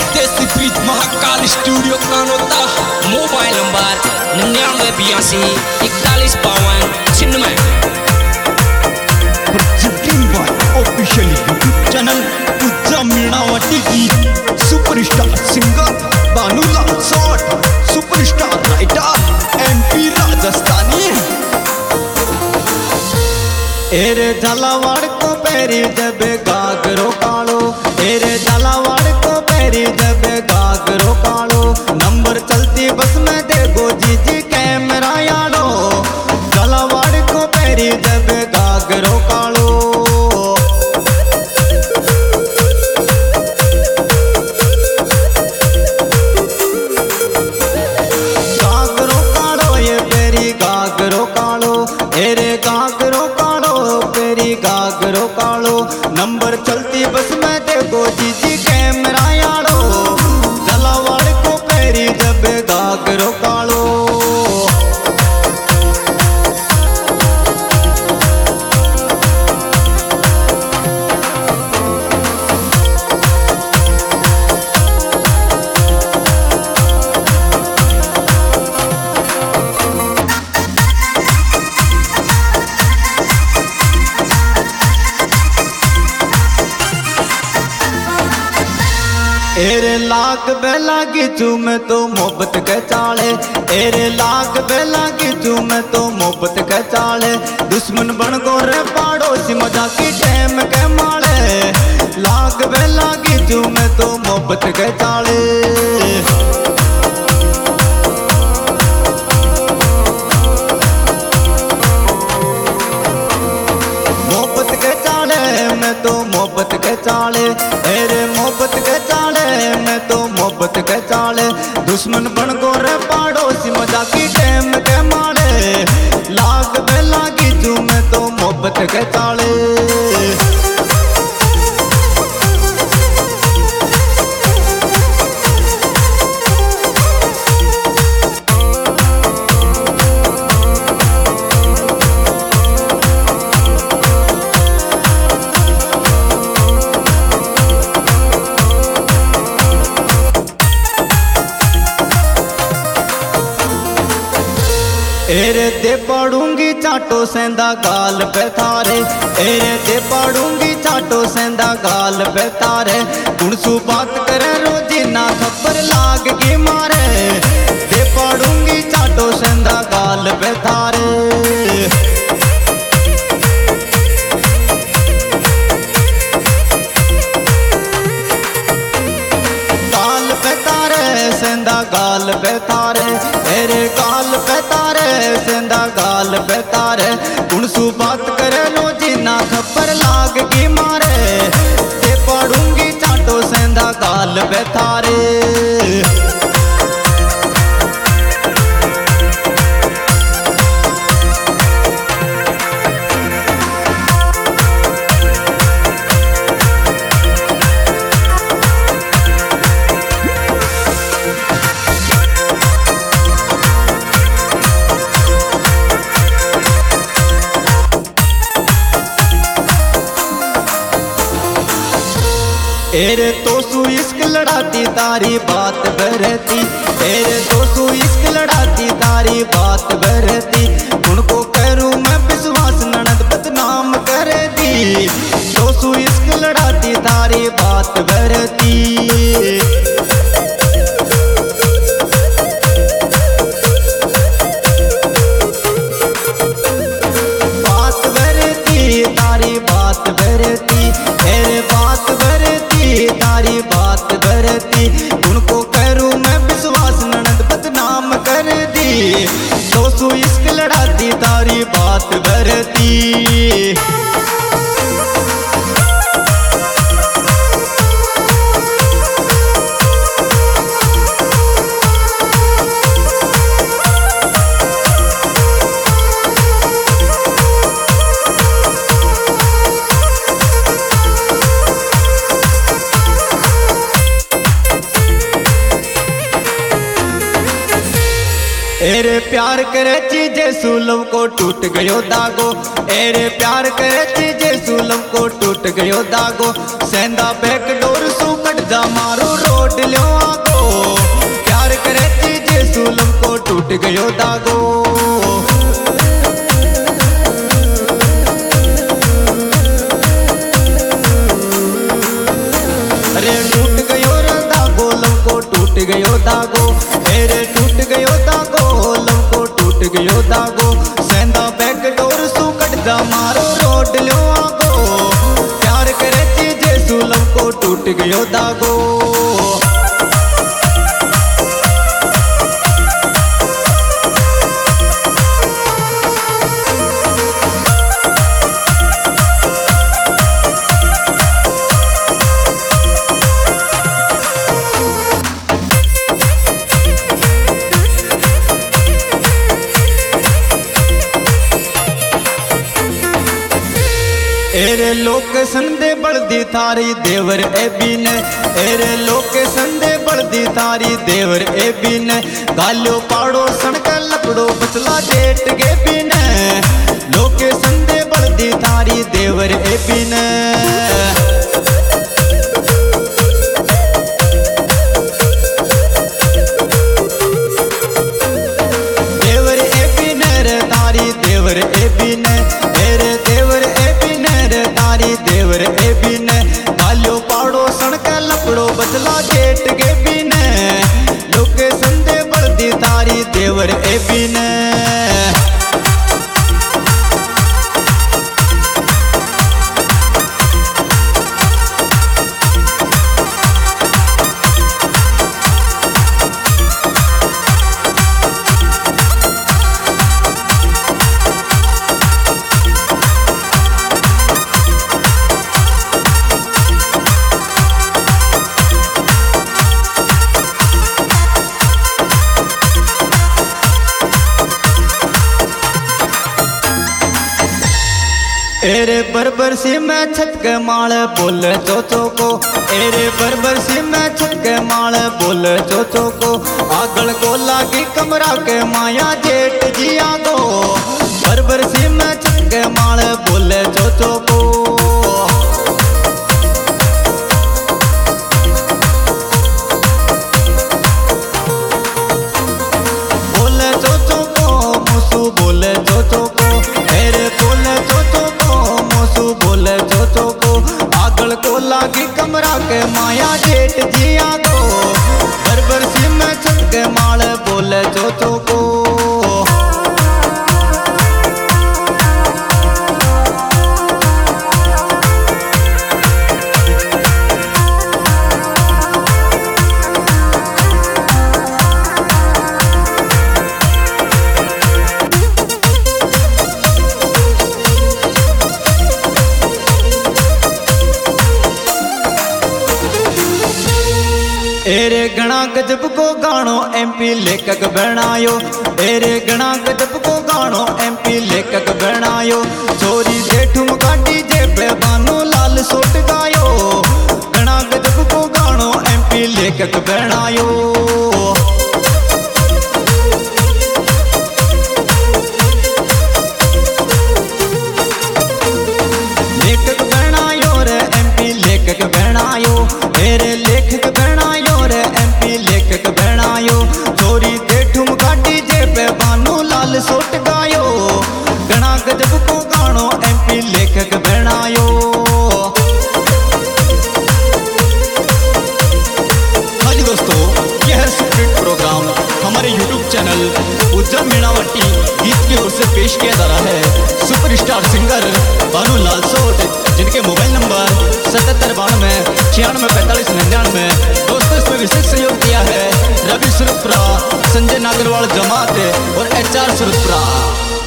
देसी ब्रिज Mahakal studio Kanota. Mobile number 998241 official YouTube channel तुझा मिळावा टीव्ही। सुपरस्टार सिंगर बानूलाल सॉट, सुपरस्टार राइटर MP राजस्थानी। एरे झालावाड़ को पैरी जब गागरो कालो, एरे झालावाड़ को पैरी जब गागरो कालो। नंबर चलती बस में देखो जीजी कैमरा यालो, झालावाड़ को पैरी जब गागरो कालो। गागरो कालो ये पैरी गागरो कालो, एरे गागरो कालो पैरी गागरो कालो। नंबर चलती बस में देखो जीजी कैमरा यालो, झालावाड़ को पैरी जब गागरो कालो। एरे लाग बेला की चूम तो मोहब्बत के चाले, एरे लाग बेला की चूम तो मोहब्बत के चाले। दुश्मन बन गो रे पड़ोसी मजाक की टाइम के माले, लाग बेला की चूम तो मोहब्बत के चाले। मोहब्बत के चाले मैं तो मोहब्बत के चाले, एरे मोहब्बत के चाले मैं तो मोहब्बत के चाले। दुश्मन बन गो रे पड़ोसी मजाक की टाइम के मारे, लाग बेला की चू मैं तो मोहब्बत के चाले। एरे दे पड़ूंगी चाटो सेंधा गाल पे थारे, एरे दे पड़ूंगी चाटो सेंधा गाल पे थारे। कुणसू बात करे रोजी ना खबर लाग की मारे, दे पड़ूंगी चाटो सेंधा गाल पे थारे। गाल पे तारे सेंधा गाल पे तारे, एरे गाल पे तारे सेंधा गाल पे तारे। कुणसू बात करे लो जी ना खबर लाग की मारे, ते पड़ूंगी चाटो सेंधा गाल पे थारे। एरे तो सू इश्क लड़ाती तारी बात बरती, एरे तो सू इश्क लड़ाती तारी बात बरती। उनको करूँ मैं विश्वास ननद बदनाम करे दी, तो सू इश्क लड़ाती तारी बात बरती। बात बरती तारी बात बरती, एरे बात बरती तारी बात बरती। उनको करूँ मैं विश्वास ननद बदनाम कर दी, तो सू इश्क लड़ाती तारी बात बरती। एरे प्यार करे चीजे सुलभ को टूट गयो दागो, एरे प्यार करे चीजे सुलभ को टूट गयो दागो। सेंधा बैक डोर सू कट जा मारो रोड लो टूट गयो दागो। अरे टूट गयो रे दागो, लव को टूट गयो दागो। अरे टूट गयो दागो, लव को टूट गयो दागो। सेंधा बैक डोर सु कट जा मारो रोड लो आगो। प्यार करे चीजे सु लव को टूट गयो दागो। एरे लोकेशन दे बड़दी थारी देवर ए बीन। एरे लोकेशन दे बड़दी थारी देवर ए बीन। गालो पाड़ो सड़क लपड़ो बचला जेट के बीन। लोकेशन दे बड़दी थारी देवर ए बीन। देवर ए बीन रे थारी देवर ए बीन। एरे देवर ए बीन रे तारी देवर ए बीन। गालो पाड़ो सड़क लपड़ो बचला जेट के बीन। लोकेशन दे बड़दी तारी देवर ए बीन। एरे बरबर सी मैं छत के माल बोले चोचो को। एरे बरबर सी मैं छत के माल बोले चोचो को। आगल को लागी कमरा के माया जेठ जिया को। बरबर सी मैं छत के माल बोले चोचो को। बोले चोचो को मुसु बोले चोचो को। एरे बोले चोचो बोले चोचो को। आगल को लागी कमरा के माया जेठ जिया को। बरबर सी में छत के माल बोले चोचो को। एरे गणा गजब को गानो एमपी लेखक बनायो। एरे गणा गजब को गानो एमपी लेखक बनायो। चोरी जेठुम काटी जेबे बानो लाल सोट गायो। गणा गजब को गानो एमपी लेखक बनायो। लेखक बनायो रे एमपी लेखक बनायो। मेरे लेखक बनायो रे एमपी लेखक बनायो। चोरी जेठुम काटी जेबे बानो लाल सोट गायो। गणा गजब को गानो एमपी लेखक बनायो। हाँ जी दोस्तों, यह है सुपरहिट प्रोग्राम हमारे YouTube चैनल उज्जवल मीणावटी गीत की ओर से पेश किया जा रहा है। सुपरस्टार सिंगर बानू लाल सोट, जिनके मोबाइल नंबर 7792964599। दोस्तों, इसमें विशेष सहयोग दिया है रवि सुरपुरा, संजय नागरवाल जमात और HR सुरपुरा।